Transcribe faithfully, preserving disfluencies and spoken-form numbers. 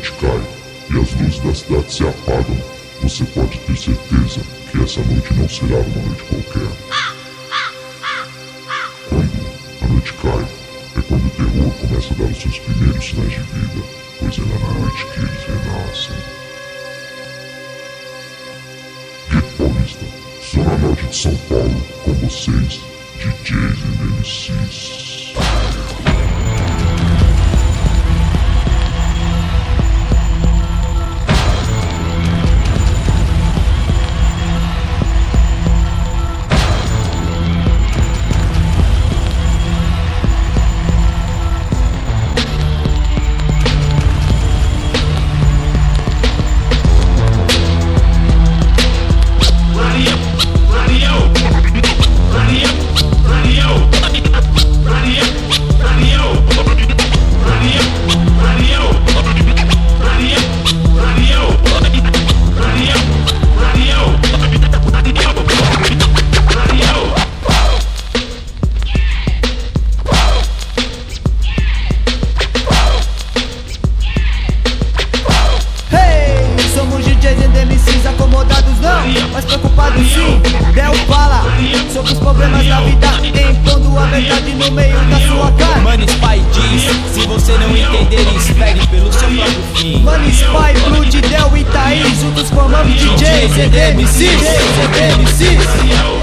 noite cai e as luzes da cidade se apagam, você pode ter certeza que essa noite não será uma noite qualquer. Quando a noite cai, é quando o terror começa a dar os seus primeiros sinais de vida, pois é na noite que eles renascem. Geek Paulista, Zona Norte de São Paulo, com vocês, D Js e M Cs. Mas preocupado sim, Del fala sobre os problemas da vida, impondo a verdade no meio da sua cara. Mano, Spy diz, se você não entender, espere pelo seu próprio fim. Mano, Spy, Blood, Del e Thaís, juntos formamos D Js e M Cs.